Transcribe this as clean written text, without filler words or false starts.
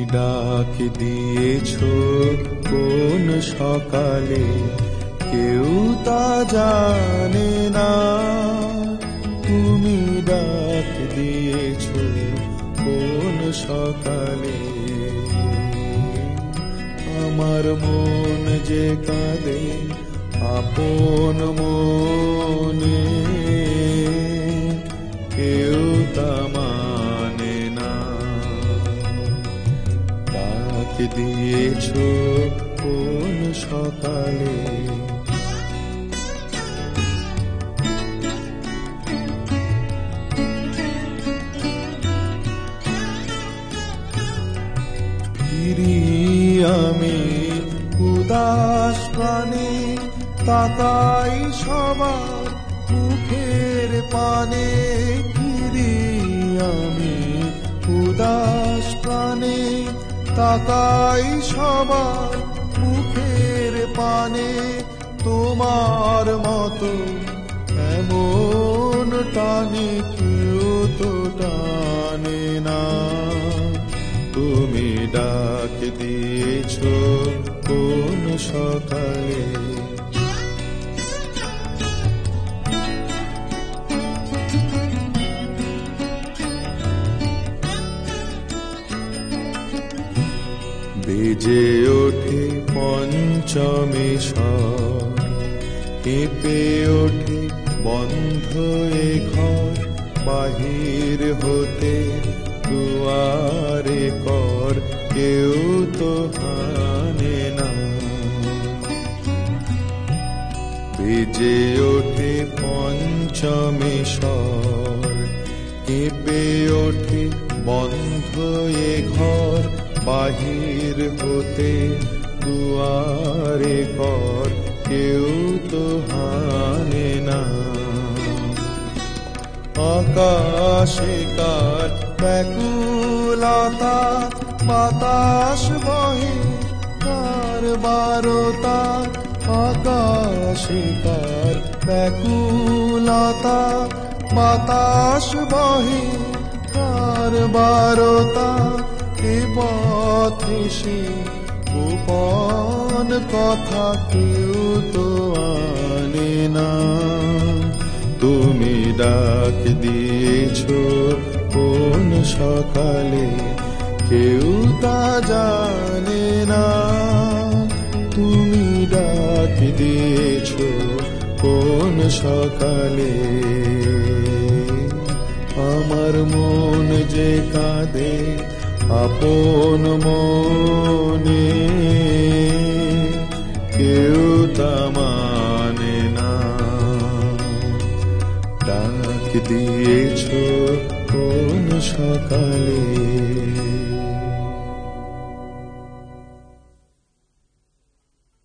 ডাক দিয়েছ কোন সকালে, কেউ তা জানে না। তুমি ডাক দিয়েছ কোন সকালে, আমার মন যে কাঁদে আপন মনে, কেউ তা মানে না। ডাক দিয়েছ কোন সকালে, আমি উদাস প্রাণে তাকাই সবার মুখের পানে। আমি উদাস প্রাণে তাকাই সবার মুখের পানে, তোমার মতো এমন টানে কেউ তো টানে না। তুমি ডাক দিয়েছ কোন সকালে, বেজে ওঠে পঞ্চমী স্বর, কেঁপে ওঠে বন্ধ এ ঘর, বাহির হতে দুয়ারে কর কেউ তো হানে না। বেজে ওঠে পঞ্চমী স্বর, কেঁপে ওঠে বন্ধ এ ঘর, বাহির হতে দুয়ারে কর কেউ তো হানে না। আকাশে কার ব্যাকুলতা, বাতাস বহে কার বারতা। আকাশে কার ব্যাকুলতা, বাতাস বহে কার বারতা। এ পথে সে গোপন কথা কেউ তো আনে না। তুমি ডাক দিয়েছ কোন সকালে, কেউ তা জানে না। তুমি ডাক দিয়েছ কোন সকালে, আমার মন যে কাঁদে আপন মনে, কেউ তা মানে না। ডাক দিয়েছ কোন সকালে।